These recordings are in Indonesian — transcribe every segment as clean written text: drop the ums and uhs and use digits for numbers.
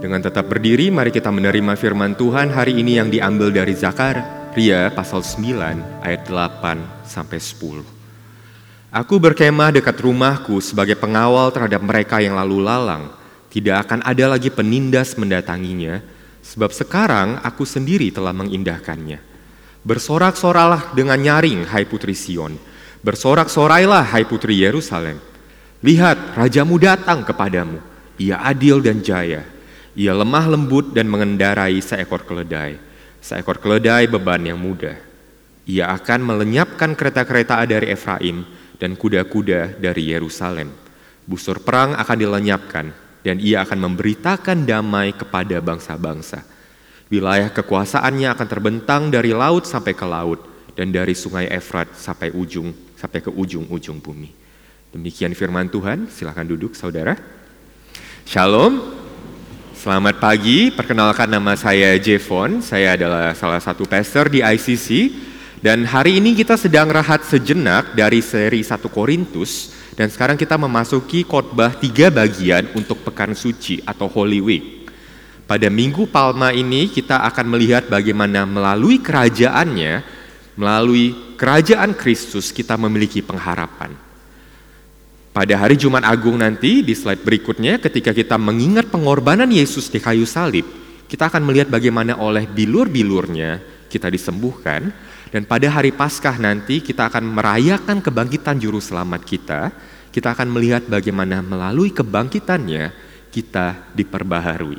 Dengan tetap berdiri, mari kita menerima firman Tuhan hari ini yang diambil dari Zakaria pasal 9 ayat 8-10. Aku berkemah dekat rumahku sebagai pengawal terhadap mereka yang lalu lalang. Tidak akan ada lagi penindas mendatanginya, sebab sekarang aku sendiri telah mengindahkannya. Bersorak-soralah dengan nyaring, hai putri Sion. Bersorak-sorailah, hai putri Yerusalem. Lihat, rajamu datang kepadamu. Ia adil dan jaya. Ia lemah lembut dan mengendarai seekor keledai. Seekor keledai beban yang mudah. Ia akan melenyapkan kereta-kereta dari Efraim dan kuda-kuda dari Yerusalem. Busur perang akan dilenyapkan dan ia akan memberitakan damai kepada bangsa-bangsa. Wilayah kekuasaannya akan terbentang dari laut sampai ke laut dan dari sungai Efrat sampai ke ujung-ujung bumi. Demikian firman Tuhan, silakan duduk saudara. Shalom. Selamat pagi, perkenalkan nama saya Jevon, saya adalah salah satu pastor di ICC dan hari ini kita sedang rehat sejenak dari seri 1 Korintus dan sekarang kita memasuki khotbah 3 bagian untuk Pekan Suci atau Holy Week. Pada Minggu Palma ini kita akan melihat bagaimana melalui kerajaannya, melalui kerajaan Kristus kita memiliki pengharapan. Pada hari Jumat Agung nanti, di slide berikutnya, ketika kita mengingat pengorbanan Yesus di kayu salib, kita akan melihat bagaimana oleh bilur-bilurnya kita disembuhkan, dan pada hari Paskah nanti kita akan merayakan kebangkitan Juru Selamat kita akan melihat bagaimana melalui kebangkitannya kita diperbaharui.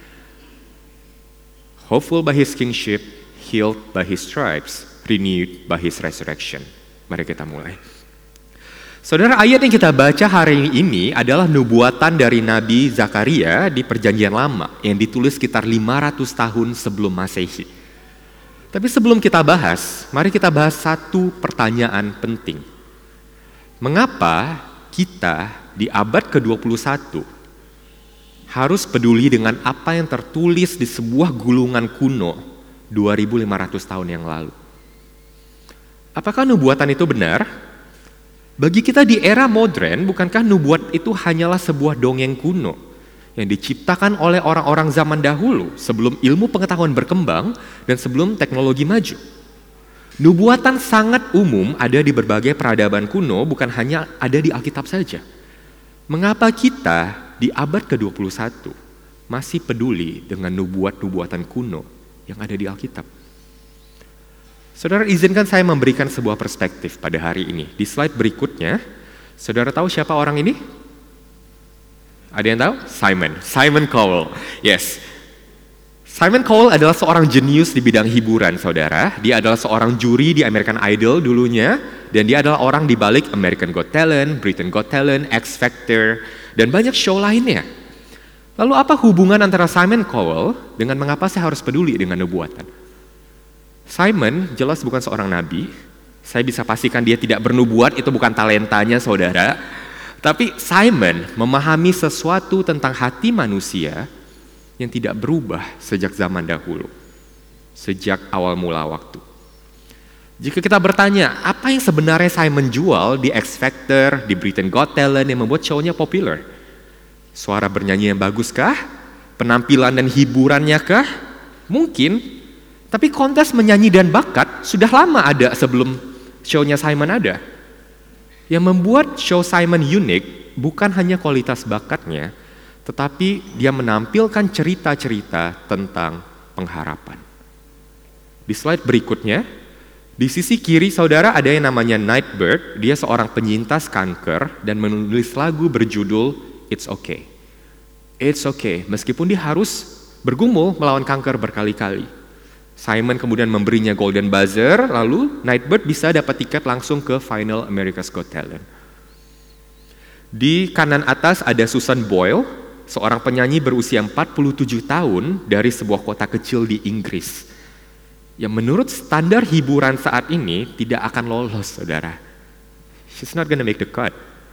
Hopeful by His kingship, healed by His stripes, renewed by His resurrection. Mari kita mulai. Saudara, ayat yang kita baca hari ini adalah nubuatan dari Nabi Zakaria di Perjanjian Lama yang ditulis sekitar 500 tahun sebelum Masehi. Tapi sebelum kita bahas, mari kita bahas satu pertanyaan penting. Mengapa kita di abad ke-21 harus peduli dengan apa yang tertulis di sebuah gulungan kuno 2500 tahun yang lalu? Apakah nubuatan itu benar? Bagi kita di era modern, bukankah nubuat itu hanyalah sebuah dongeng kuno yang diciptakan oleh orang-orang zaman dahulu sebelum ilmu pengetahuan berkembang dan sebelum teknologi maju? Nubuatan sangat umum ada di berbagai peradaban kuno, bukan hanya ada di Alkitab saja. Mengapa kita di abad ke-21 masih peduli dengan nubuatan kuno yang ada di Alkitab? Saudara, izinkan saya memberikan sebuah perspektif pada hari ini. Di slide berikutnya, saudara tahu siapa orang ini? Ada yang tahu? Simon Cowell. Yes. Simon Cowell adalah seorang jenius di bidang hiburan, saudara. Dia adalah seorang juri di American Idol dulunya, dan dia adalah orang di balik American Got Talent, Britain Got Talent, X Factor, dan banyak show lainnya. Lalu apa hubungan antara Simon Cowell dengan mengapa saya harus peduli dengan nubuatan? Simon jelas bukan seorang nabi. Saya bisa pastikan dia tidak bernubuat, itu bukan talentanya saudara. Tapi Simon memahami sesuatu tentang hati manusia yang tidak berubah sejak zaman dahulu, sejak awal mula waktu. Jika kita bertanya, apa yang sebenarnya Simon jual di X Factor, di Britain Got Talent yang membuat show-nya populer? Suara bernyanyi yang bagus kah? Penampilan dan hiburannya kah? Mungkin. Tapi kontes menyanyi dan bakat sudah lama ada sebelum show-nya Simon ada. Yang membuat show Simon unik bukan hanya kualitas bakatnya, tetapi dia menampilkan cerita-cerita tentang pengharapan. Di slide berikutnya, di sisi kiri saudara ada yang namanya Nightbird. Dia seorang penyintas kanker dan menulis lagu berjudul It's Okay. It's okay, meskipun dia harus bergumul melawan kanker berkali-kali. Simon kemudian memberinya golden buzzer, lalu Nightbird bisa dapat tiket langsung ke final America's Got Talent. Di kanan atas ada Susan Boyle, seorang penyanyi berusia 47 tahun dari sebuah kota kecil di Inggris, yang menurut standar hiburan saat ini tidak akan lolos, saudara. She's not gonna make the cut.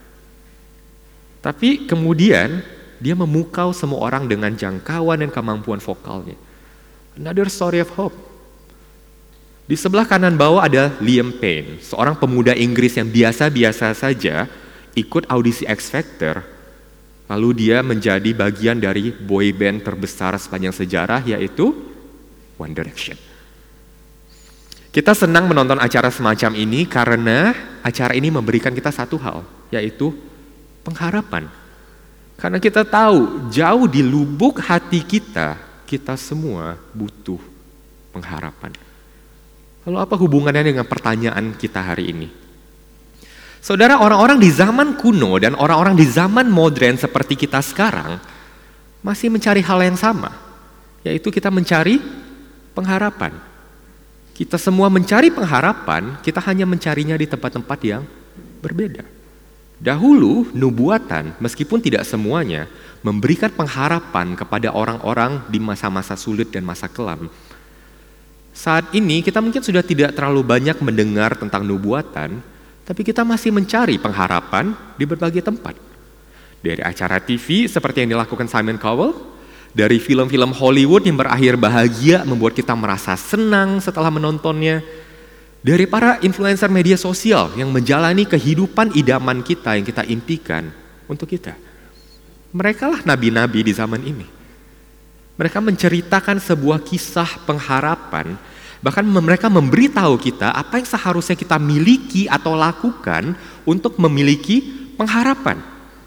Tapi kemudian dia memukau semua orang dengan jangkauan dan kemampuan vokalnya. Another story of hope. Di sebelah kanan bawah ada Liam Payne, seorang pemuda Inggris yang biasa-biasa saja ikut audisi X Factor, Lalu dia menjadi bagian dari boy band terbesar sepanjang sejarah, yaitu One Direction. Kita senang menonton acara semacam ini karena acara ini memberikan kita satu hal, yaitu pengharapan. Karena kita tahu jauh di lubuk hati kita semua butuh pengharapan. Lalu apa hubungannya dengan pertanyaan kita hari ini? Saudara, orang-orang di zaman kuno dan orang-orang di zaman modern seperti kita sekarang masih mencari hal yang sama, yaitu kita mencari pengharapan. Kita semua mencari pengharapan, kita hanya mencarinya di tempat-tempat yang berbeda. Dahulu, nubuatan, meskipun tidak semuanya, memberikan pengharapan kepada orang-orang di masa-masa sulit dan masa kelam. Saat ini, kita mungkin sudah tidak terlalu banyak mendengar tentang nubuatan, tapi kita masih mencari pengharapan di berbagai tempat. Dari acara TV seperti yang dilakukan Simon Cowell, dari film-film Hollywood yang berakhir bahagia membuat kita merasa senang setelah menontonnya, dari para influencer media sosial yang menjalani kehidupan idaman kita yang kita impikan untuk kita. Mereka lah nabi-nabi di zaman ini. Mereka menceritakan sebuah kisah pengharapan. Bahkan mereka memberitahu kita apa yang seharusnya kita miliki atau lakukan untuk memiliki pengharapan.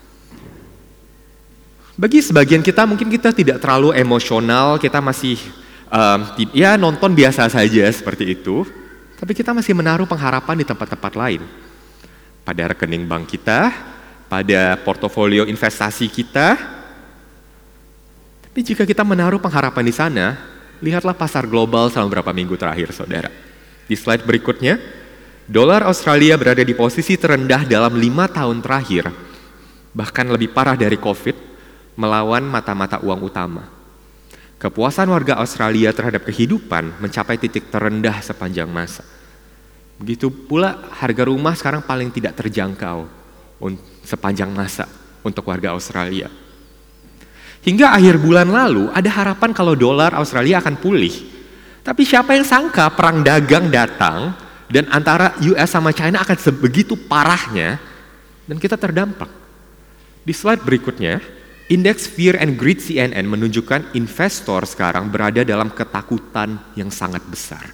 Bagi sebagian kita mungkin kita tidak terlalu emosional, kita masih nonton biasa saja seperti itu. Tapi kita masih menaruh pengharapan di tempat-tempat lain. Pada rekening bank kita, pada portofolio investasi kita. Tapi jika kita menaruh pengharapan di sana, lihatlah pasar global selama beberapa minggu terakhir, saudara. Di slide berikutnya, dolar Australia berada di posisi terendah dalam 5 tahun terakhir, bahkan lebih parah dari COVID, melawan mata-mata uang utama. Kepuasan warga Australia terhadap kehidupan mencapai titik terendah sepanjang masa. Begitu pula harga rumah sekarang paling tidak terjangkau sepanjang masa untuk warga Australia. Hingga akhir bulan lalu ada harapan kalau dolar Australia akan pulih. Tapi siapa yang sangka perang dagang datang dan antara US sama China akan sebegitu parahnya dan kita terdampak. Di slide berikutnya, Indeks Fear and Greed CNN menunjukkan investor sekarang berada dalam ketakutan yang sangat besar.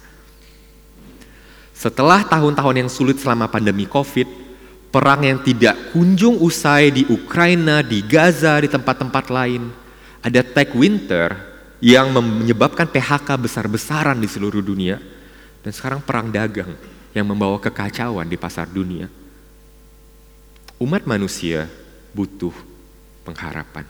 Setelah tahun-tahun yang sulit selama pandemi COVID, perang yang tidak kunjung usai di Ukraina, di Gaza, di tempat-tempat lain, ada tech winter yang menyebabkan PHK besar-besaran di seluruh dunia, dan sekarang perang dagang yang membawa kekacauan di pasar dunia. Umat manusia butuh pengharapan.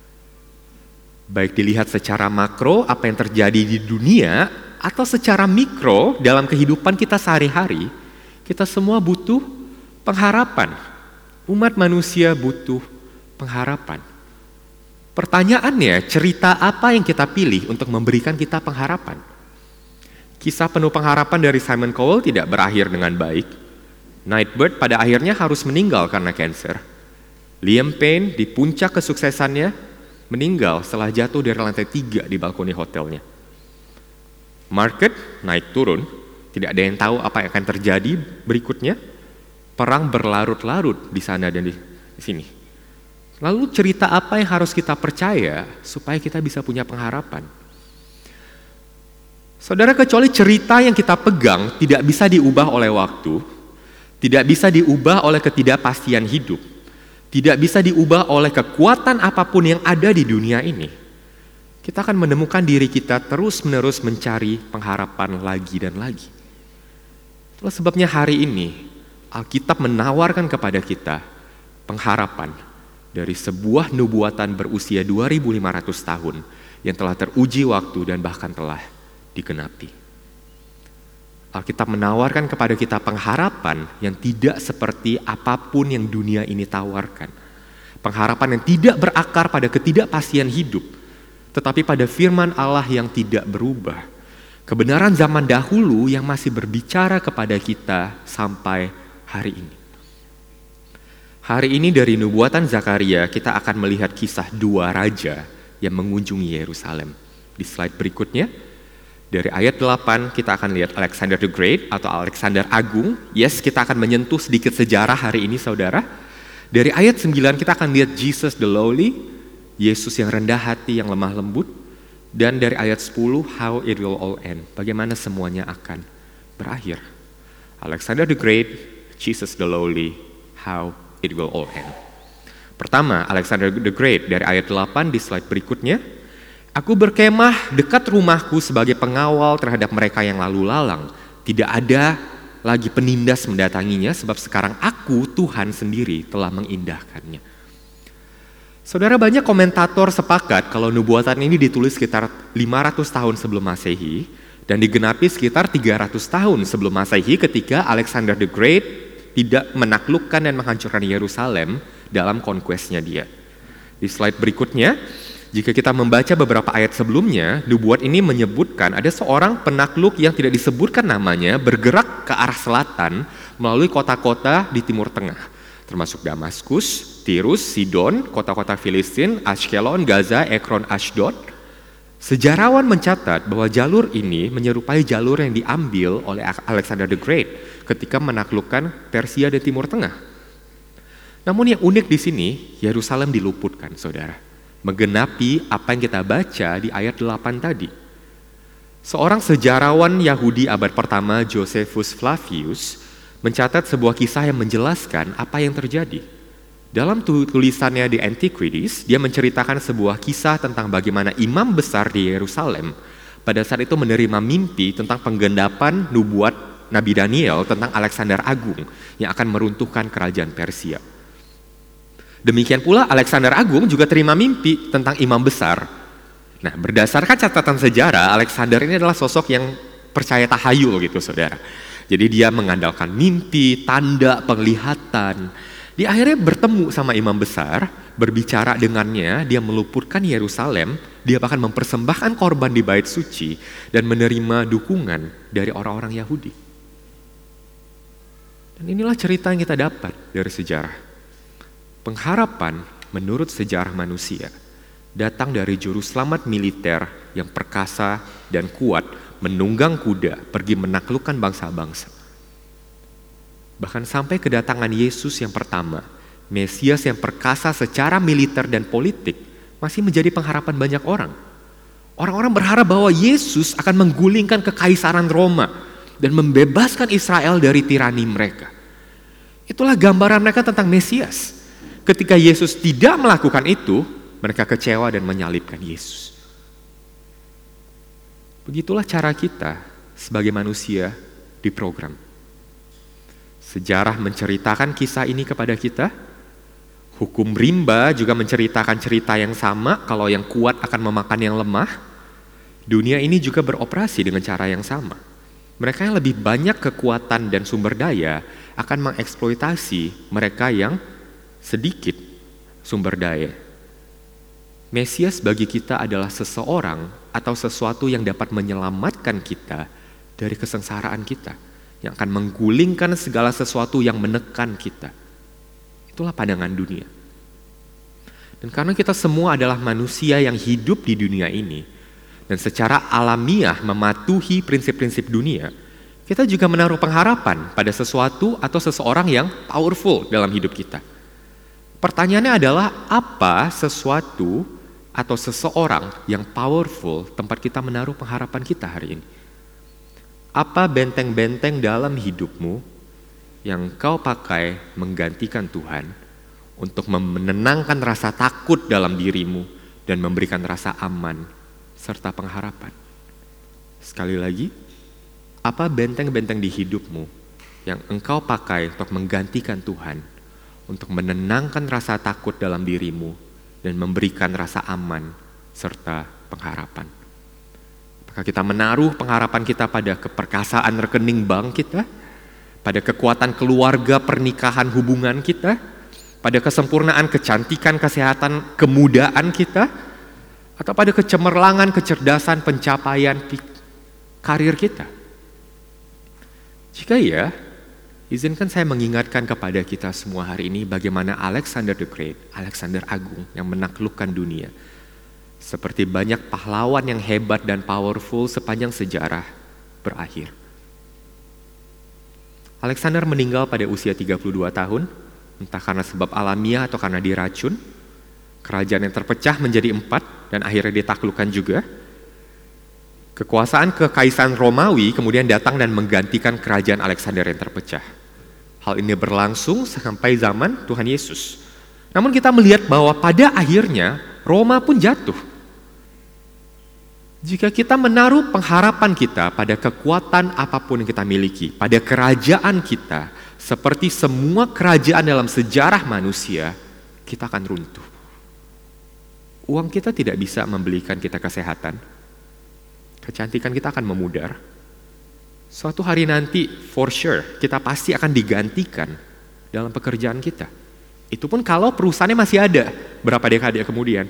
Baik dilihat secara makro apa yang terjadi di dunia atau secara mikro dalam kehidupan kita sehari-hari, kita semua butuh pengharapan. Umat manusia butuh pengharapan. Pertanyaannya, cerita apa yang kita pilih untuk memberikan kita pengharapan? Kisah penuh pengharapan dari Simon Cowell tidak berakhir dengan baik. Nightbird pada akhirnya harus meninggal karena kanker. Liam Payne di puncak kesuksesannya meninggal setelah jatuh dari lantai 3 di balkoni hotelnya. Market naik turun, tidak ada yang tahu apa yang akan terjadi berikutnya. Perang berlarut-larut di sana dan di sini. Lalu cerita apa yang harus kita percaya supaya kita bisa punya pengharapan? Saudara, kecuali cerita yang kita pegang tidak bisa diubah oleh waktu, tidak bisa diubah oleh ketidakpastian hidup, tidak bisa diubah oleh kekuatan apapun yang ada di dunia ini, kita akan menemukan diri kita terus-menerus mencari pengharapan lagi dan lagi. Itulah sebabnya hari ini Alkitab menawarkan kepada kita pengharapan dari sebuah nubuatan berusia 2500 tahun yang telah teruji waktu dan bahkan telah digenapi. Alkitab menawarkan kepada kita pengharapan yang tidak seperti apapun yang dunia ini tawarkan. Pengharapan yang tidak berakar pada ketidakpastian hidup, tetapi pada firman Allah yang tidak berubah. Kebenaran zaman dahulu yang masih berbicara kepada kita sampai hari ini. Hari ini dari nubuatan Zakaria kita akan melihat kisah 2 raja yang mengunjungi Yerusalem. Di slide berikutnya, dari ayat 8 kita akan lihat Alexander the Great atau Alexander Agung. Yes, kita akan menyentuh sedikit sejarah hari ini, saudara. Dari ayat 9 kita akan lihat Jesus the lowly, Yesus yang rendah hati, yang lemah lembut. Dan dari ayat 10, how it will all end, bagaimana semuanya akan berakhir. Alexander the Great, Jesus the lowly, how it will all end. Pertama, Alexander the Great dari ayat 8 di slide berikutnya. Aku berkemah dekat rumahku sebagai pengawal terhadap mereka yang lalu lalang. Tidak ada lagi penindas mendatanginya sebab sekarang aku, Tuhan sendiri, telah mengindahkannya. Saudara, banyak komentator sepakat kalau nubuatan ini ditulis sekitar 500 tahun sebelum Masehi dan digenapi sekitar 300 tahun sebelum Masehi ketika Alexander the Great tidak menaklukkan dan menghancurkan Yerusalem dalam conquest-nya dia. Di slide berikutnya, jika kita membaca beberapa ayat sebelumnya, nubuat ini menyebutkan ada seorang penakluk yang tidak disebutkan namanya bergerak ke arah selatan melalui kota-kota di Timur Tengah, termasuk Damaskus, Tirus, Sidon, kota-kota Filistin, Ashkelon, Gaza, Ekron, Ashdod. Sejarawan mencatat bahwa jalur ini menyerupai jalur yang diambil oleh Alexander the Great ketika menaklukkan Persia dan Timur Tengah. Namun yang unik di sini, Yerusalem diluputkan, saudara. Menggenapi apa yang kita baca di ayat 8 tadi. Seorang sejarawan Yahudi abad pertama, Josephus Flavius, mencatat sebuah kisah yang menjelaskan apa yang terjadi. Dalam tulisannya di Antiquities, dia menceritakan sebuah kisah tentang bagaimana imam besar di Yerusalem pada saat itu menerima mimpi tentang penggenapan nubuat Nabi Daniel tentang Alexander Agung yang akan meruntuhkan kerajaan Persia. Demikian pula Alexander Agung juga terima mimpi tentang imam besar. Nah, berdasarkan catatan sejarah, Alexander ini adalah sosok yang percaya tahayul gitu, saudara. Jadi dia mengandalkan mimpi, tanda, penglihatan. Dia akhirnya bertemu sama imam besar, berbicara dengannya, dia meluputkan Yerusalem, dia bahkan mempersembahkan korban di bait suci, dan menerima dukungan dari orang-orang Yahudi. Dan inilah cerita yang kita dapat dari sejarah. Pengharapan menurut sejarah manusia datang dari juru selamat militer yang perkasa dan kuat menunggang kuda pergi menaklukkan bangsa-bangsa. Bahkan sampai kedatangan Yesus yang pertama, Mesias yang perkasa secara militer dan politik masih menjadi pengharapan banyak orang. Orang-orang berharap bahwa Yesus akan menggulingkan kekaisaran Roma dan membebaskan Israel dari tirani mereka. Itulah gambaran mereka tentang Mesias. Ketika Yesus tidak melakukan itu, mereka kecewa dan menyalibkan Yesus. Begitulah cara kita sebagai manusia diprogram. Sejarah menceritakan kisah ini kepada kita. Hukum rimba juga menceritakan cerita yang sama, kalau yang kuat akan memakan yang lemah. Dunia ini juga beroperasi dengan cara yang sama. Mereka yang lebih banyak kekuatan dan sumber daya akan mengeksploitasi mereka yang sedikit sumber daya. Mesias bagi kita adalah seseorang atau sesuatu yang dapat menyelamatkan kita dari kesengsaraan kita, yang akan menggulingkan segala sesuatu yang menekan kita. Itulah pandangan dunia. Dan karena kita semua adalah manusia yang hidup di dunia ini, dan secara alamiah mematuhi prinsip-prinsip dunia, kita juga menaruh pengharapan pada sesuatu atau seseorang yang powerful dalam hidup kita. Pertanyaannya adalah, apa sesuatu atau seseorang yang powerful tempat kita menaruh pengharapan kita hari ini? Apa benteng-benteng dalam hidupmu yang kau pakai menggantikan Tuhan untuk menenangkan rasa takut dalam dirimu dan memberikan rasa aman serta pengharapan? Sekali lagi, apa benteng-benteng di hidupmu yang engkau pakai untuk menggantikan Tuhan, untuk menenangkan rasa takut dalam dirimu dan memberikan rasa aman serta pengharapan? Apakah kita menaruh pengharapan kita pada keperkasaan rekening bank kita, pada kekuatan keluarga, pernikahan, hubungan kita, pada kesempurnaan, kecantikan, kesehatan, kemudaan kita, atau pada kecemerlangan, kecerdasan, pencapaian karir kita? Jika iya, izinkan saya mengingatkan kepada kita semua hari ini bagaimana Alexander the Great, Alexander Agung yang menaklukkan dunia, seperti banyak pahlawan yang hebat dan powerful sepanjang sejarah, berakhir. Alexander meninggal pada usia 32 tahun entah karena sebab alamiah atau karena diracun. Kerajaan yang terpecah menjadi 4 dan akhirnya ditaklukkan juga. Kekuasaan kekaisaran Romawi kemudian datang dan menggantikan kerajaan Alexander yang terpecah. Hal ini berlangsung sampai zaman Tuhan Yesus. Namun kita melihat bahwa pada akhirnya Roma pun jatuh. Jika kita menaruh pengharapan kita pada kekuatan apapun yang kita miliki, pada kerajaan kita, seperti semua kerajaan dalam sejarah manusia, kita akan runtuh. Uang kita tidak bisa membelikan kita kesehatan. Kecantikan kita akan memudar. Suatu hari nanti, for sure, kita pasti akan digantikan dalam pekerjaan kita. Itu pun kalau perusahaannya masih ada berapa dekade kemudian.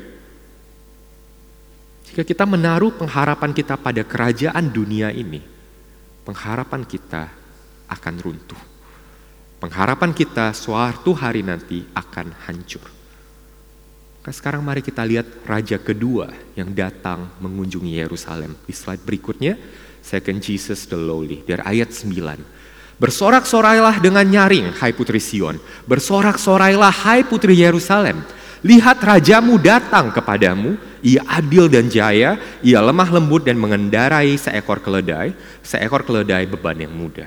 Jika kita menaruh pengharapan kita pada kerajaan dunia ini, pengharapan kita akan runtuh. Pengharapan kita suatu hari nanti akan hancur. Sekarang mari kita lihat raja kedua yang datang mengunjungi Yerusalem. Di slide berikutnya, Second Jesus the Lowly, dari ayat 9. Bersorak-sorailah dengan nyaring, hai putri Sion. Bersorak-sorailah, hai putri Yerusalem. Lihat rajamu datang kepadamu, ia adil dan jaya, ia lemah lembut dan mengendarai seekor keledai beban yang mudah.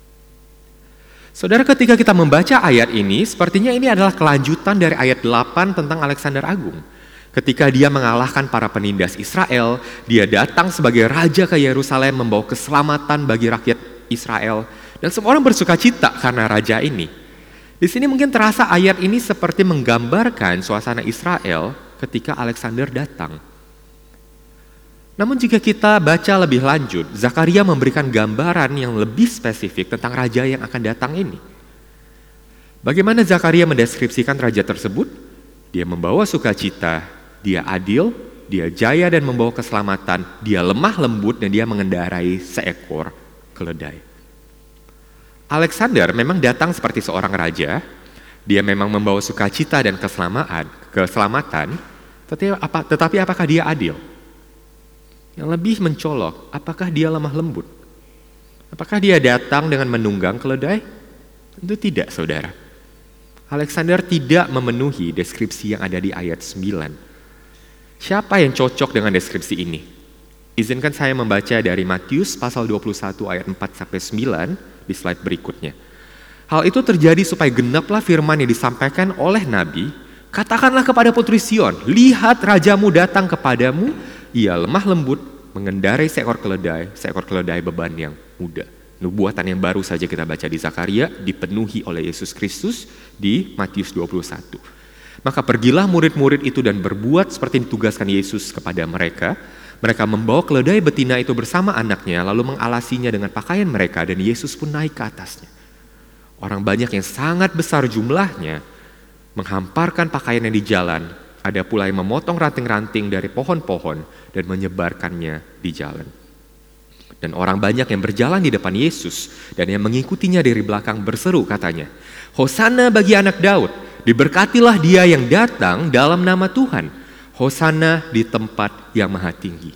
Saudara, ketika kita membaca ayat ini, sepertinya ini adalah kelanjutan dari ayat 8 tentang Alexander Agung. Ketika dia mengalahkan para penindas Israel, dia datang sebagai raja ke Yerusalem membawa keselamatan bagi rakyat Israel. Dan semua orang bersuka cita karena raja ini. Di sini mungkin terasa ayat ini seperti menggambarkan suasana Israel ketika Alexander datang. Namun jika kita baca lebih lanjut, Zakaria memberikan gambaran yang lebih spesifik tentang raja yang akan datang ini. Bagaimana Zakaria mendeskripsikan raja tersebut? Dia membawa sukacita, dia adil, dia jaya dan membawa keselamatan, dia lemah lembut dan dia mengendarai seekor keledai. Alexander memang datang seperti seorang raja, dia memang membawa sukacita dan keselamatan, tetapi apakah dia adil? Yang lebih mencolok, apakah dia lemah lembut? Apakah dia datang dengan menunggang keledai? Tentu tidak, saudara. Alexander tidak memenuhi deskripsi yang ada di ayat 9. Siapa yang cocok dengan deskripsi ini? Izinkan saya membaca dari Matius pasal 21 ayat 4-9 di slide berikutnya. Hal itu terjadi supaya genaplah firman yang disampaikan oleh Nabi, katakanlah kepada putri Sion, lihat rajamu datang kepadamu, ia lemah lembut, mengendarai seekor keledai beban yang mudah. Nubuatan yang baru saja kita baca di Zakaria dipenuhi oleh Yesus Kristus di Matius 21. Maka pergilah murid-murid itu dan berbuat seperti ditugaskan Yesus kepada mereka. Mereka membawa keledai betina itu bersama anaknya, lalu mengalasinya dengan pakaian mereka, dan Yesus pun naik ke atasnya. Orang banyak yang sangat besar jumlahnya menghamparkan pakaiannya di jalan. Ada pula yang memotong ranting-ranting dari pohon-pohon dan menyebarkannya di jalan. Dan orang banyak yang berjalan di depan Yesus dan yang mengikutinya dari belakang berseru katanya, Hosana bagi anak Daud, diberkatilah dia yang datang dalam nama Tuhan. Hosana di tempat yang maha tinggi.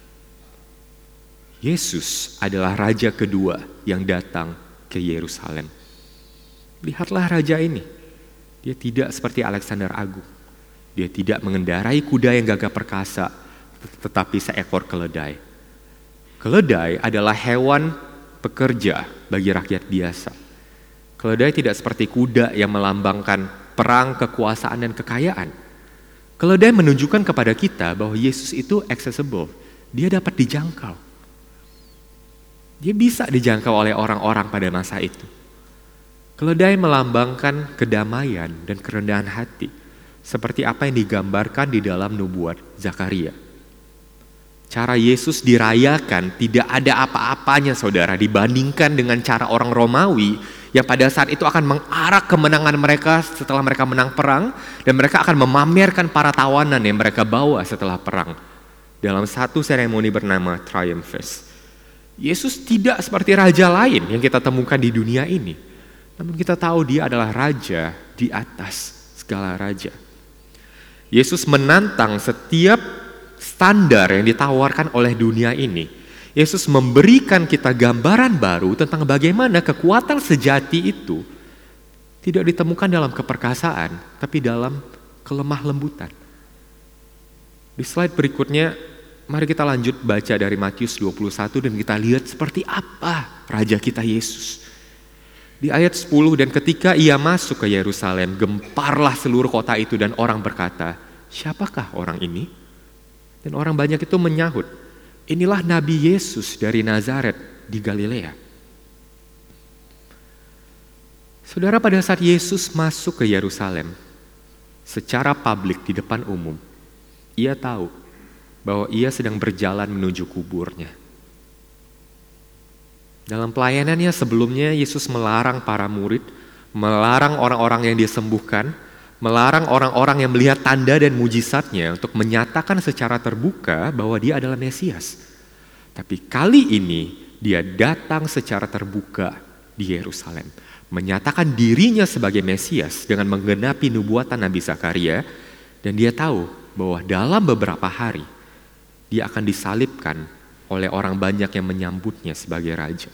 Yesus adalah raja kedua yang datang ke Yerusalem. Lihatlah raja ini. Dia tidak seperti Alexander Agung. Dia tidak mengendarai kuda yang gagah perkasa, tetapi seekor keledai. Keledai adalah hewan pekerja bagi rakyat biasa. Keledai tidak seperti kuda yang melambangkan perang, kekuasaan, dan kekayaan. Keledai menunjukkan kepada kita bahwa Yesus itu accessible. Dia dapat dijangkau. Dia bisa dijangkau oleh orang-orang pada masa itu. Keledai melambangkan kedamaian dan kerendahan hati. Seperti apa yang digambarkan di dalam nubuat Zakaria. Cara Yesus dirayakan tidak ada apa-apanya, saudara, dibandingkan dengan cara orang Romawi yang pada saat itu akan mengarak kemenangan mereka setelah mereka menang perang, dan mereka akan memamerkan para tawanan yang mereka bawa setelah perang dalam satu seremoni bernama Triumph Fest. Yesus tidak seperti raja lain yang kita temukan di dunia ini, namun kita tahu dia adalah raja di atas segala raja. Yesus menantang setiap standar yang ditawarkan oleh dunia ini. Yesus memberikan kita gambaran baru tentang bagaimana kekuatan sejati itu tidak ditemukan dalam keperkasaan, tapi dalam kelemah lembutan. Di slide berikutnya, mari kita lanjut baca dari Matius 21 dan kita lihat seperti apa Raja kita Yesus. Di ayat 10, dan ketika ia masuk ke Yerusalem, gemparlah seluruh kota itu dan orang berkata, siapakah orang ini? Dan orang banyak itu menyahut, inilah Nabi Yesus dari Nazaret di Galilea. Saudara, pada saat Yesus masuk ke Yerusalem, secara publik di depan umum, ia tahu bahwa ia sedang berjalan menuju kuburnya. Dalam pelayanannya sebelumnya, Yesus melarang para murid, melarang orang-orang yang disembuhkan, melarang orang-orang yang melihat tanda dan mujizatnya untuk menyatakan secara terbuka bahwa dia adalah Mesias. Tapi kali ini dia datang secara terbuka di Yerusalem, menyatakan dirinya sebagai Mesias dengan menggenapi nubuatan Nabi Zakaria, dan dia tahu bahwa dalam beberapa hari dia akan disalibkan oleh orang banyak yang menyambutnya sebagai raja.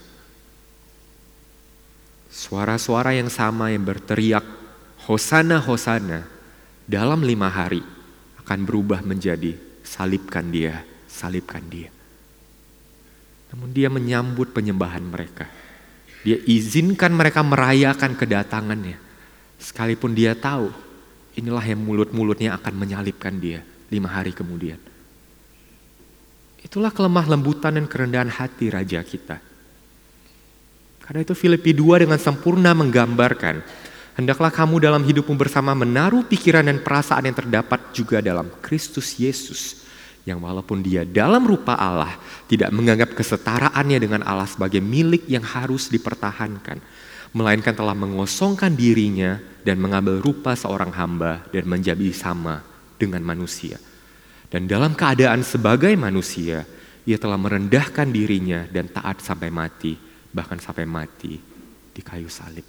Suara-suara yang sama yang berteriak, Hosana, Hosana, dalam 5 hari akan berubah menjadi salibkan dia, salibkan dia. Namun dia menyambut penyembahan mereka. Dia izinkan mereka merayakan kedatangannya. Sekalipun dia tahu, inilah yang mulut-mulutnya akan menyalibkan dia 5 hari kemudian. Itulah kelemah lembutan dan kerendahan hati Raja kita. Karena itu Filipi 2 dengan sempurna menggambarkan, hendaklah kamu dalam hidupmu bersama menaruh pikiran dan perasaan yang terdapat juga dalam Kristus Yesus, yang walaupun dia dalam rupa Allah, tidak menganggap kesetaraannya dengan Allah sebagai milik yang harus dipertahankan, melainkan telah mengosongkan dirinya dan mengambil rupa seorang hamba dan menjadi sama dengan manusia. Dan dalam keadaan sebagai manusia, ia telah merendahkan dirinya dan taat sampai mati, bahkan sampai mati di kayu salib.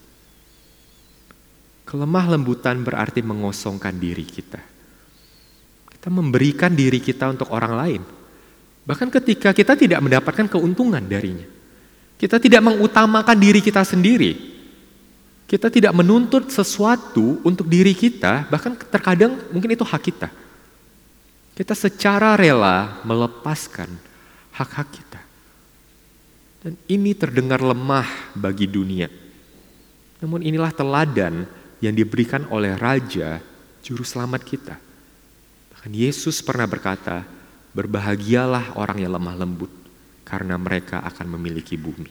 Kelemah lembutan berarti mengosongkan diri kita. Kita memberikan diri kita untuk orang lain. Bahkan ketika kita tidak mendapatkan keuntungan darinya. Kita tidak mengutamakan diri kita sendiri. Kita tidak menuntut sesuatu untuk diri kita, bahkan terkadang mungkin itu hak kita. Kita secara rela melepaskan hak-hak kita. Dan ini terdengar lemah bagi dunia. Namun inilah teladan yang diberikan oleh Raja Juru Selamat kita. Bahkan Yesus pernah berkata, berbahagialah orang yang lemah lembut, karena mereka akan memiliki bumi.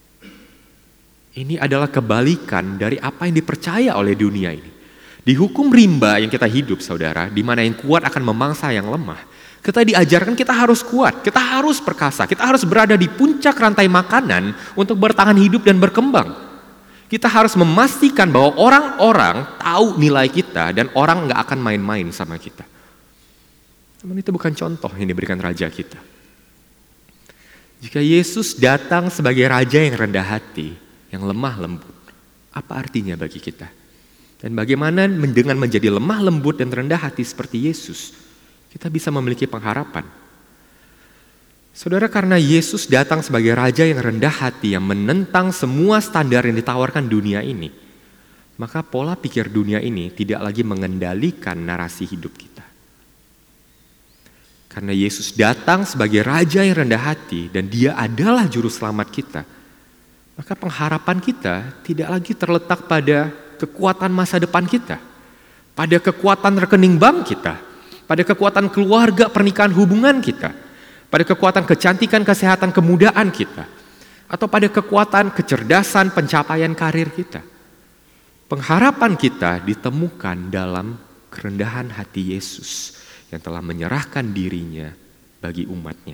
Ini adalah kebalikan dari apa yang dipercaya oleh dunia ini. Di hukum rimba yang kita hidup, saudara, di mana yang kuat akan memangsa yang lemah, kita diajarkan kita harus kuat, kita harus perkasa, kita harus berada di puncak rantai makanan untuk bertahan hidup dan berkembang. Kita harus memastikan bahwa orang-orang tahu nilai kita dan orang nggak akan main-main sama kita. Namun itu bukan contoh yang diberikan Raja kita. Jika Yesus datang sebagai Raja yang rendah hati, yang lemah lembut, apa artinya bagi kita? Dan bagaimana dengan menjadi lemah lembut dan rendah hati seperti Yesus, kita bisa memiliki pengharapan. Saudara, karena Yesus datang sebagai Raja yang rendah hati, yang menentang semua standar yang ditawarkan dunia ini, maka pola pikir dunia ini tidak lagi mengendalikan narasi hidup kita. Karena Yesus datang sebagai Raja yang rendah hati dan dia adalah Juru Selamat kita, maka pengharapan kita tidak lagi terletak pada kekuatan masa depan kita, pada kekuatan rekening bank kita, pada kekuatan keluarga, pernikahan, hubungan kita, pada kekuatan kecantikan, kesehatan, kemudaan kita, atau pada kekuatan kecerdasan, pencapaian karir kita. Pengharapan kita ditemukan dalam kerendahan hati Yesus yang telah menyerahkan dirinya bagi umatnya.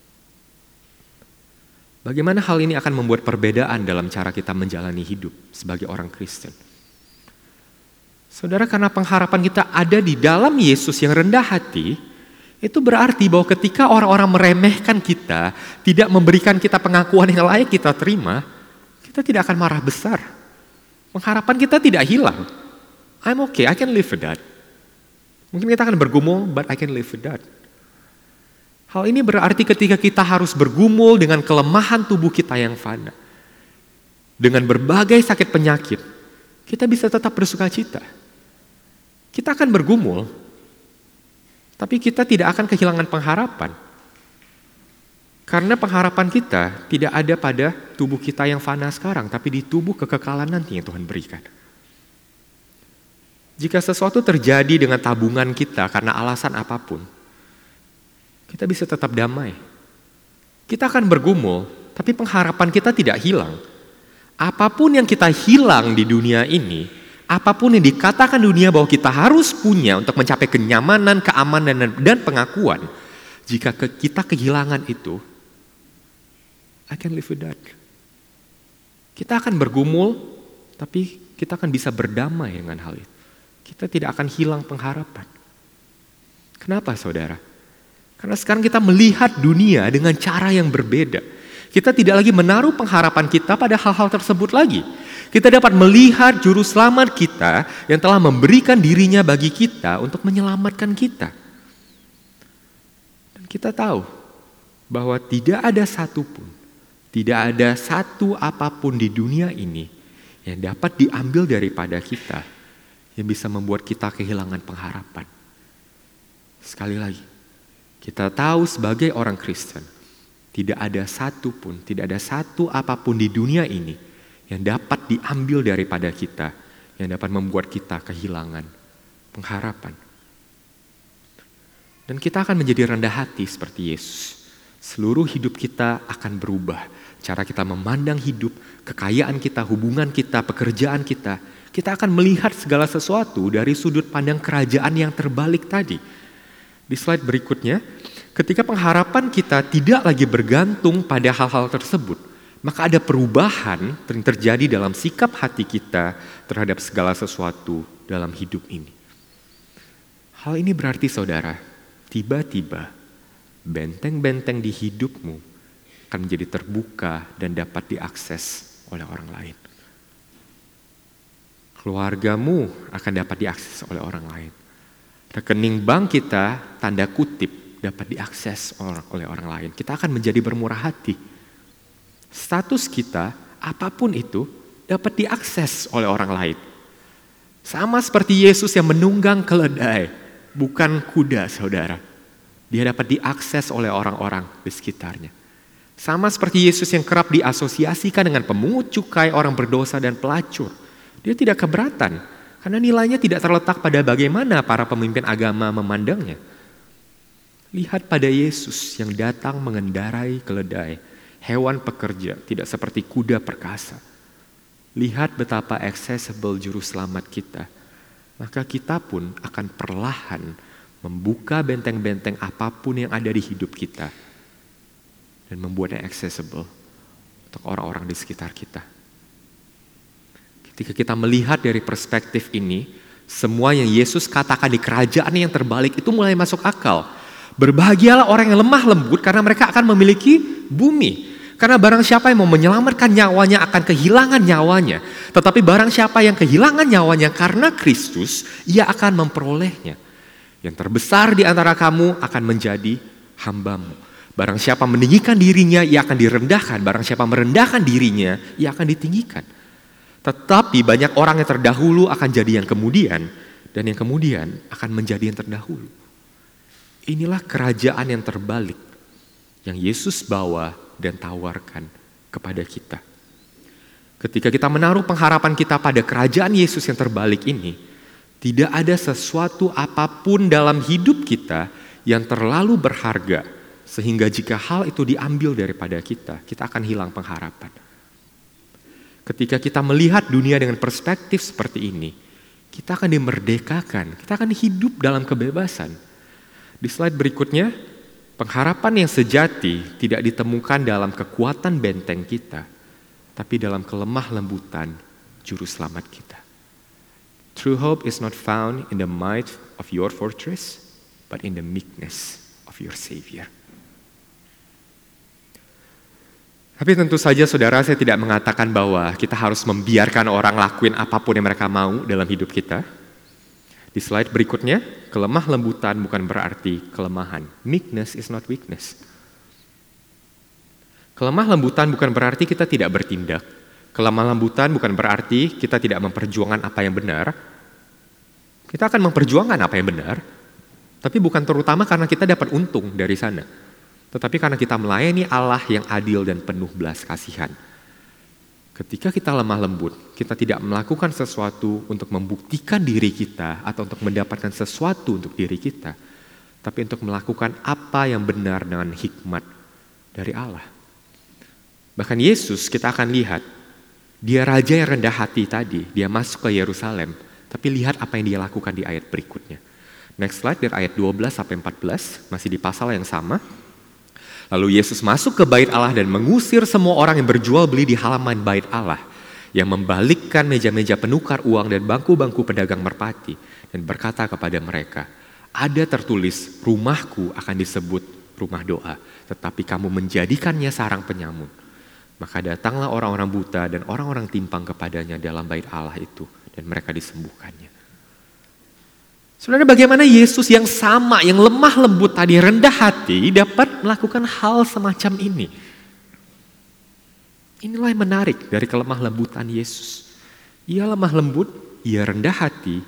Bagaimana hal ini akan membuat perbedaan dalam cara kita menjalani hidup sebagai orang Kristen? Saudara, karena pengharapan kita ada di dalam Yesus yang rendah hati, itu berarti bahwa ketika orang-orang meremehkan kita, tidak memberikan kita pengakuan yang layak kita terima, kita tidak akan marah besar. Pengharapan kita tidak hilang. I'm okay, I can live with that. Mungkin kita akan bergumul, but I can live with that. Hal ini berarti ketika kita harus bergumul dengan kelemahan tubuh kita yang fana, dengan berbagai sakit penyakit, kita bisa tetap bersuka cita. Kita akan bergumul, tapi kita tidak akan kehilangan pengharapan. Karena pengharapan kita tidak ada pada tubuh kita yang fana sekarang, tapi di tubuh kekekalan nanti yang Tuhan berikan. Jika sesuatu terjadi dengan tabungan kita karena alasan apapun, kita bisa tetap damai. Kita akan bergumul, tapi pengharapan kita tidak hilang. Apapun yang kita hilang di dunia ini, apapun yang dikatakan dunia bahwa kita harus punya untuk mencapai kenyamanan, keamanan, dan pengakuan, jika kita kehilangan itu, I can live with that. Kita akan bergumul, tapi kita akan bisa berdamai dengan hal itu. Kita tidak akan hilang pengharapan. Kenapa, saudara? Karena sekarang kita melihat dunia dengan cara yang berbeda. Kita tidak lagi menaruh pengharapan kita pada hal-hal tersebut lagi. Kita dapat melihat juru selamat kita yang telah memberikan dirinya bagi kita untuk menyelamatkan kita. Dan kita tahu bahwa tidak ada satupun, tidak ada satu apapun di dunia ini yang dapat diambil daripada kita yang bisa membuat kita kehilangan pengharapan. Sekali lagi, kita tahu sebagai orang Kristen, tidak ada satupun, tidak ada satu apapun di dunia ini yang dapat diambil daripada kita, yang dapat membuat kita kehilangan pengharapan. Dan kita akan menjadi rendah hati seperti Yesus. Seluruh hidup kita akan berubah. Cara kita memandang hidup, kekayaan kita, hubungan kita, pekerjaan kita. Kita akan melihat segala sesuatu dari sudut pandang kerajaan yang terbalik tadi. Di slide berikutnya, ketika pengharapan kita tidak lagi bergantung pada hal-hal tersebut, maka ada perubahan yang terjadi dalam sikap hati kita terhadap segala sesuatu dalam hidup ini. Hal ini berarti, saudara, tiba-tiba benteng-benteng di hidupmu akan menjadi terbuka dan dapat diakses oleh orang lain. Keluargamu akan dapat diakses oleh orang lain. Rekening bank kita, tanda kutip, dapat diakses oleh orang lain. Kita akan menjadi bermurah hati. Status kita, apapun itu, dapat diakses oleh orang lain. Sama seperti Yesus yang menunggang keledai, bukan kuda, saudara. Dia dapat diakses oleh orang-orang di sekitarnya. Sama seperti Yesus yang kerap diasosiasikan dengan pemungut cukai, orang berdosa, dan pelacur. Dia tidak keberatan, karena nilainya tidak terletak pada bagaimana para pemimpin agama memandangnya. Lihat pada Yesus yang datang mengendarai keledai, hewan pekerja, tidak seperti kuda perkasa. Lihat betapa accessible juru selamat kita. Maka kita pun akan perlahan membuka benteng-benteng apapun yang ada di hidup kita dan membuatnya accessible untuk orang-orang di sekitar kita. Ketika kita melihat dari perspektif ini, semua yang Yesus katakan di kerajaan yang terbalik itu mulai masuk akal. Berbahagialah orang yang lemah lembut karena mereka akan memiliki bumi. Karena barang siapa yang mau menyelamatkan nyawanya akan kehilangan nyawanya. Tetapi barang siapa yang kehilangan nyawanya karena Kristus, ia akan memperolehnya. Yang terbesar di antara kamu akan menjadi hambamu. Barang siapa meninggikan dirinya, ia akan direndahkan. Barang siapa merendahkan dirinya, ia akan ditinggikan. Tetapi banyak orang yang terdahulu akan jadi yang kemudian, dan yang kemudian akan menjadi yang terdahulu. Inilah kerajaan yang terbalik yang Yesus bawa dan tawarkan kepada kita. Ketika kita menaruh pengharapan kita pada kerajaan Yesus yang terbalik ini, tidak ada sesuatu apapun dalam hidup kita yang terlalu berharga, sehingga jika hal itu diambil daripada kita, kita akan hilang pengharapan. Ketika kita melihat dunia dengan perspektif seperti ini, kita akan dimerdekakan, kita akan hidup dalam kebebasan. Di slide berikutnya, pengharapan yang sejati tidak ditemukan dalam kekuatan benteng kita, tapi dalam kelemah lembutan juru selamat kita. True hope is not found in the might of your fortress, but in the meekness of your Savior. Tapi tentu saja saudara, saya tidak mengatakan bahwa kita harus membiarkan orang lakuin apapun yang mereka mau dalam hidup kita. Di slide berikutnya, kelemah lembutan bukan berarti kelemahan. Meekness is not weakness. Kelemah lembutan bukan berarti kita tidak bertindak. Kelemah lembutan bukan berarti kita tidak memperjuangkan apa yang benar. Kita akan memperjuangkan apa yang benar, tapi bukan terutama karena kita dapat untung dari sana, tetapi karena kita melayani Allah yang adil dan penuh belas kasihan. Ketika kita lemah lembut, kita tidak melakukan sesuatu untuk membuktikan diri kita atau untuk mendapatkan sesuatu untuk diri kita, tapi untuk melakukan apa yang benar dengan hikmat dari Allah. Bahkan Yesus kita akan lihat, dia raja yang rendah hati tadi, dia masuk ke Yerusalem, tapi lihat apa yang dia lakukan di ayat berikutnya. Next slide, dari ayat 12-14, masih di pasal yang sama. Lalu Yesus masuk ke bait Allah dan mengusir semua orang yang berjual beli di halaman bait Allah, yang membalikkan meja-meja penukar uang dan bangku-bangku pedagang merpati, dan berkata kepada mereka, ada tertulis, rumahku akan disebut rumah doa, tetapi kamu menjadikannya sarang penyamun. Maka datanglah orang-orang buta dan orang-orang timpang kepadanya dalam bait Allah itu, dan mereka disembuhkannya. Saudara, bagaimana Yesus yang sama, yang lemah lembut tadi, rendah hati, dapat melakukan hal semacam ini? Inilah yang menarik dari kelemah lembutan Yesus. Ia lemah lembut, ia rendah hati,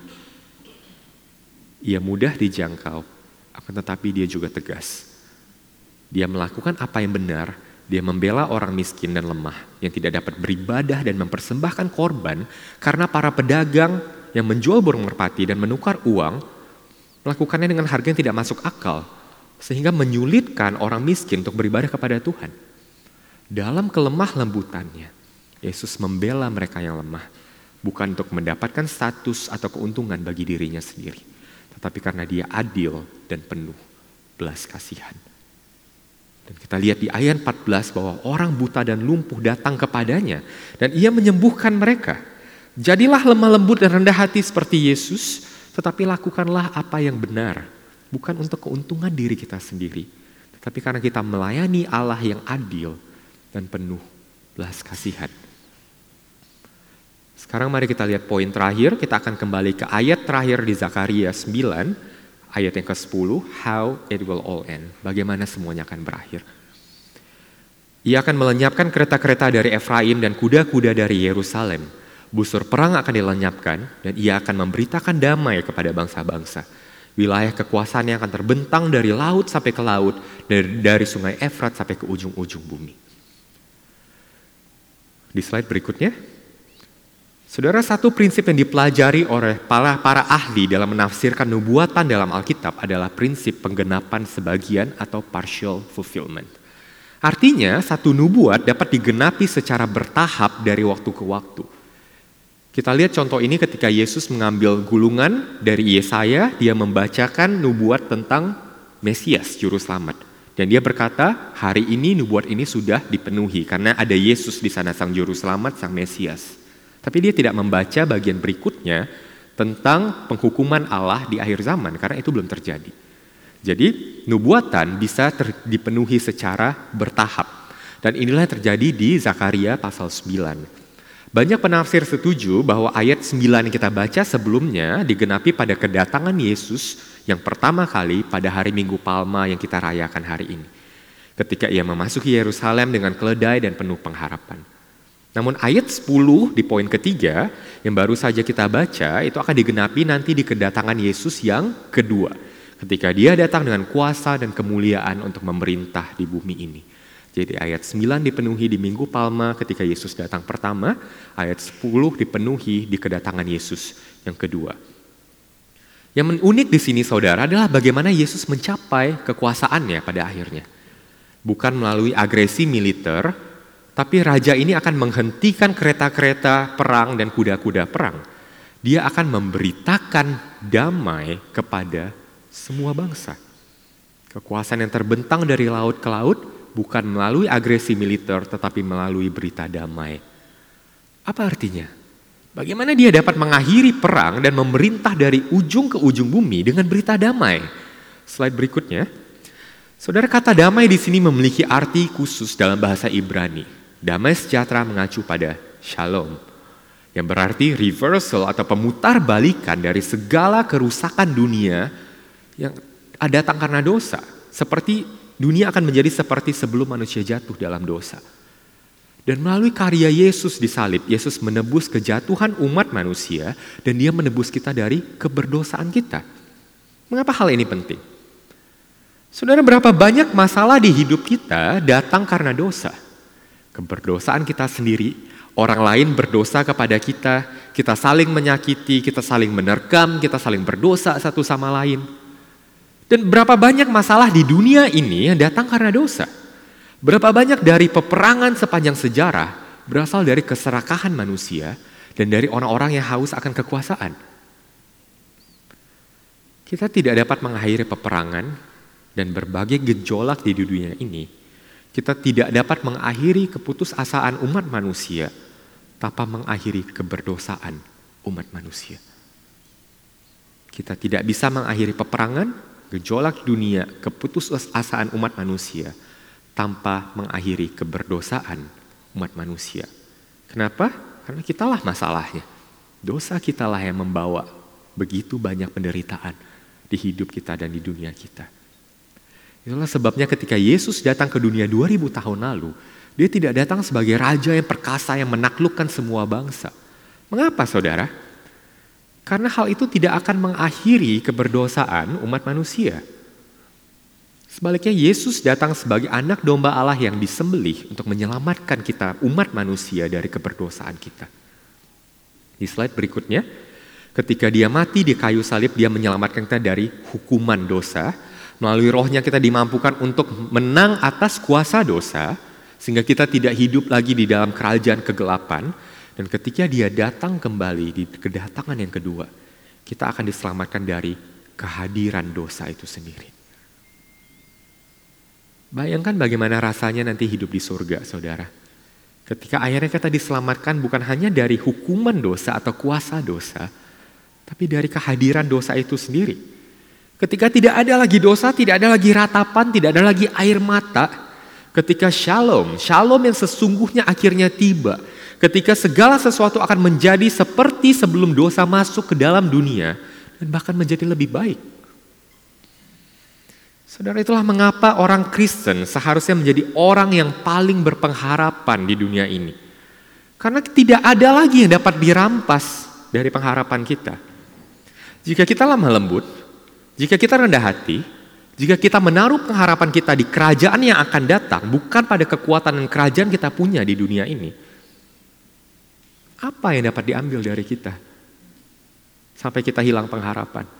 ia mudah dijangkau, akan tetapi dia juga tegas. Dia melakukan apa yang benar, dia membela orang miskin dan lemah yang tidak dapat beribadah dan mempersembahkan korban karena para pedagang yang menjual burung merpati dan menukar uang melakukannya dengan harga yang tidak masuk akal, sehingga menyulitkan orang miskin untuk beribadah kepada Tuhan. Dalam kelemah lembutannya, Yesus membela mereka yang lemah, bukan untuk mendapatkan status atau keuntungan bagi dirinya sendiri, tetapi karena dia adil dan penuh belas kasihan. Dan kita lihat di ayat 14 bahwa orang buta dan lumpuh datang kepadanya dan ia menyembuhkan mereka. Jadilah lemah lembut dan rendah hati seperti Yesus, tetapi lakukanlah apa yang benar, bukan untuk keuntungan diri kita sendiri, tetapi karena kita melayani Allah yang adil dan penuh belas kasihan. Sekarang mari kita lihat poin terakhir, kita akan kembali ke ayat terakhir di Zakaria 9, ayat yang ke-10, how it will all end, bagaimana semuanya akan berakhir. Ia akan melenyapkan kereta-kereta dari Efraim dan kuda-kuda dari Yerusalem. Busur perang akan dilenyapkan dan ia akan memberitakan damai kepada bangsa-bangsa. Wilayah kekuasaannya akan terbentang dari laut sampai ke laut, dari sungai Efrat sampai ke ujung-ujung bumi. Di slide berikutnya, saudara, satu prinsip yang dipelajari oleh para ahli dalam menafsirkan nubuatan dalam Alkitab adalah prinsip penggenapan sebagian atau partial fulfillment. Artinya, satu nubuat dapat digenapi secara bertahap dari waktu ke waktu. Kita lihat contoh ini ketika Yesus mengambil gulungan dari Yesaya, dia membacakan nubuat tentang Mesias, Juru Selamat. Dan dia berkata, hari ini nubuat ini sudah dipenuhi karena ada Yesus di sana, Sang Juru Selamat, Sang Mesias. Tapi dia tidak membaca bagian berikutnya tentang penghukuman Allah di akhir zaman karena itu belum terjadi. Jadi nubuatan bisa dipenuhi secara bertahap. Dan inilah yang terjadi di Zakaria pasal 9. Banyak penafsir setuju bahwa ayat 9 yang kita baca sebelumnya digenapi pada kedatangan Yesus yang pertama kali pada hari Minggu Palma yang kita rayakan hari ini. Ketika ia memasuki Yerusalem dengan keledai dan penuh pengharapan. Namun ayat 10 di poin ketiga yang baru saja kita baca itu akan digenapi nanti di kedatangan Yesus yang kedua. Ketika dia datang dengan kuasa dan kemuliaan untuk memerintah di bumi ini. Jadi ayat 9 dipenuhi di Minggu Palma ketika Yesus datang pertama, ayat 10 dipenuhi di kedatangan Yesus yang kedua. Yang unik di sini saudara adalah bagaimana Yesus mencapai kekuasaannya pada akhirnya. Bukan melalui agresi militer, tapi raja ini akan menghentikan kereta-kereta perang dan kuda-kuda perang. Dia akan memberitakan damai kepada semua bangsa. Kekuasaan yang terbentang dari laut ke laut, bukan melalui agresi militer, tetapi melalui berita damai. Apa artinya? Bagaimana dia dapat mengakhiri perang dan memerintah dari ujung ke ujung bumi dengan berita damai? Slide berikutnya. Saudara, kata damai di sini memiliki arti khusus dalam bahasa Ibrani. Damai sejahtera mengacu pada shalom, yang berarti reversal atau pemutar balikan dari segala kerusakan dunia yang datang karena dosa. Seperti dunia akan menjadi seperti sebelum manusia jatuh dalam dosa. Dan melalui karya Yesus di salib, Yesus menebus kejatuhan umat manusia dan dia menebus kita dari keberdosaan kita. Mengapa hal ini penting? Saudara, berapa banyak masalah di hidup kita datang karena dosa. Keberdosaan kita sendiri, orang lain berdosa kepada kita, kita saling menyakiti, kita saling menerkam, kita saling berdosa satu sama lain. Dan berapa banyak masalah di dunia ini yang datang karena dosa. Berapa banyak dari peperangan sepanjang sejarah berasal dari keserakahan manusia dan dari orang-orang yang haus akan kekuasaan. Kita tidak dapat mengakhiri peperangan dan berbagai gejolak di dunia ini. Kita tidak dapat mengakhiri keputusasaan umat manusia tanpa mengakhiri keberdosaan umat manusia. Kita tidak bisa mengakhiri peperangan, gejolak dunia, keputusasaan umat manusia tanpa mengakhiri keberdosaan umat manusia. Kenapa? Karena kitalah masalahnya. Dosa kitalah yang membawa begitu banyak penderitaan di hidup kita dan di dunia kita. Itulah sebabnya ketika Yesus datang ke dunia 2000 tahun lalu, dia tidak datang sebagai raja yang perkasa yang menaklukkan semua bangsa. Mengapa saudara? Karena hal itu tidak akan mengakhiri keberdosaan umat manusia. Sebaliknya Yesus datang sebagai anak domba Allah yang disembelih untuk menyelamatkan kita umat manusia dari keberdosaan kita. Di slide berikutnya, ketika dia mati di kayu salib, dia menyelamatkan kita dari hukuman dosa. Melalui rohnya kita dimampukan untuk menang atas kuasa dosa, sehingga kita tidak hidup lagi di dalam kerajaan kegelapan. Dan ketika dia datang kembali di kedatangan yang kedua, kita akan diselamatkan dari kehadiran dosa itu sendiri. Bayangkan bagaimana rasanya nanti hidup di surga, saudara. Ketika akhirnya kita diselamatkan bukan hanya dari hukuman dosa atau kuasa dosa, tapi dari kehadiran dosa itu sendiri. Ketika tidak ada lagi dosa, tidak ada lagi ratapan, tidak ada lagi air mata. Ketika shalom yang sesungguhnya akhirnya tiba. Ketika segala sesuatu akan menjadi seperti sebelum dosa masuk ke dalam dunia dan bahkan menjadi lebih baik. Saudara, itulah mengapa orang Kristen seharusnya menjadi orang yang paling berpengharapan di dunia ini. Karena tidak ada lagi yang dapat dirampas dari pengharapan kita. Jika kita lemah lembut, jika kita rendah hati, jika kita menaruh pengharapan kita di kerajaan yang akan datang, bukan pada kekuatan dan kerajaan kita punya di dunia ini, apa yang dapat diambil dari kita sampai kita hilang pengharapan?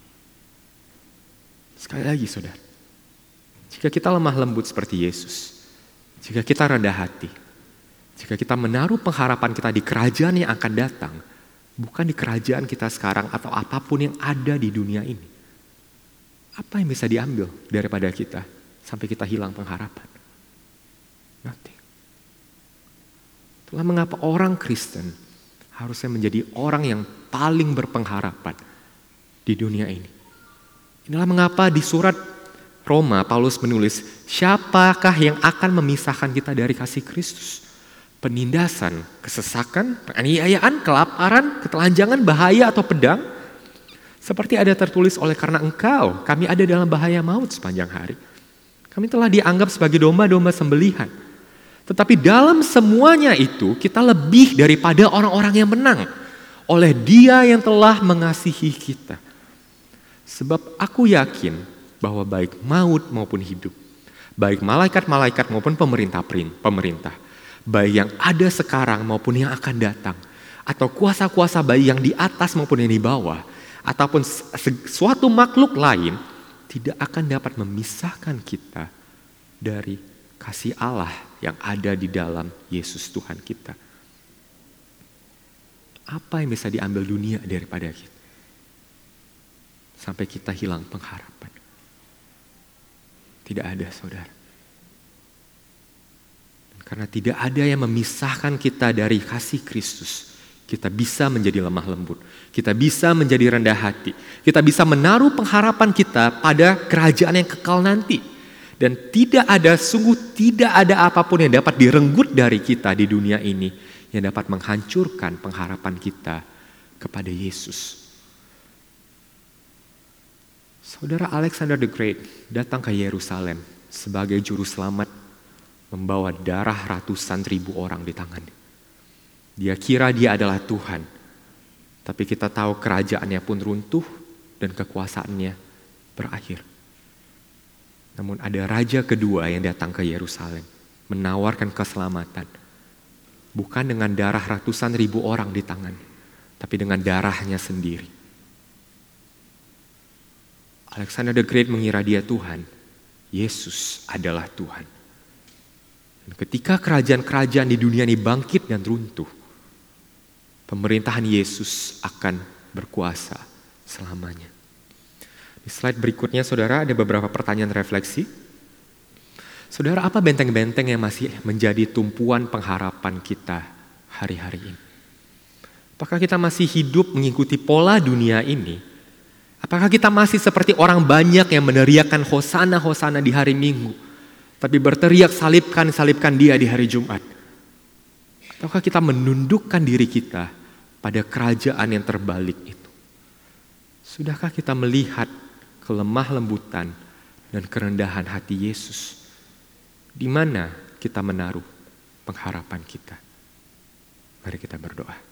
Sekali lagi saudara, jika kita lemah lembut seperti Yesus, jika kita rendah hati, jika kita menaruh pengharapan kita di kerajaan yang akan datang, bukan di kerajaan kita sekarang atau apapun yang ada di dunia ini, apa yang bisa diambil daripada kita sampai kita hilang pengharapan? Nothing. Itulah mengapa orang Kristen harusnya menjadi orang yang paling berpengharapan di dunia ini. Inilah mengapa di surat Roma Paulus menulis, siapakah yang akan memisahkan kita dari kasih Kristus? Penindasan, kesesakan, penganiayaan, kelaparan, ketelanjangan, bahaya atau pedang? Seperti ada tertulis, oleh karena engkau, kami ada dalam bahaya maut sepanjang hari. Kami telah dianggap sebagai domba-domba sembelihan. Tetapi dalam semuanya itu, kita lebih daripada orang-orang yang menang. Oleh Dia yang telah mengasihi kita. Sebab aku yakin bahwa baik maut maupun hidup, baik malaikat-malaikat maupun pemerintah, baik yang ada sekarang maupun yang akan datang, atau kuasa-kuasa baik yang di atas maupun yang di bawah, ataupun suatu makhluk lain, tidak akan dapat memisahkan kita dari kasih Allah yang ada di dalam Yesus Tuhan kita. Apa yang bisa diambil dunia daripada kita? Sampai kita hilang pengharapan. Tidak ada, saudara. Karena tidak ada yang memisahkan kita dari kasih Kristus, kita bisa menjadi lemah lembut. Kita bisa menjadi rendah hati. Kita bisa menaruh pengharapan kita pada kerajaan yang kekal nanti. Dan sungguh tidak ada apapun yang dapat direnggut dari kita di dunia ini yang dapat menghancurkan pengharapan kita kepada Yesus. Saudara Alexander the Great datang ke Yerusalem sebagai juru selamat membawa darah ratusan ribu orang di tangannya. Dia kira dia adalah Tuhan, tapi kita tahu kerajaannya pun runtuh dan kekuasaannya berakhir. Namun ada raja kedua yang datang ke Yerusalem, menawarkan keselamatan. Bukan dengan darah ratusan ribu orang di tangan, tapi dengan darahnya sendiri. Alexander the Great mengira dia Tuhan, Yesus adalah Tuhan. Dan ketika kerajaan-kerajaan di dunia ini bangkit dan runtuh, pemerintahan Yesus akan berkuasa selamanya. Di slide berikutnya, saudara, ada beberapa pertanyaan refleksi. Saudara, apa benteng-benteng yang masih menjadi tumpuan pengharapan kita hari-hari ini? Apakah kita masih hidup mengikuti pola dunia ini? Apakah kita masih seperti orang banyak yang meneriakkan hosana, hosana di hari Minggu, tapi berteriak salibkan, salibkan dia di hari Jumat? Ataukah kita menundukkan diri kita pada kerajaan yang terbalik itu? Sudahkah kita melihat kelemah lembutan dan kerendahan hati Yesus? Di mana kita menaruh pengharapan kita? Mari kita berdoa.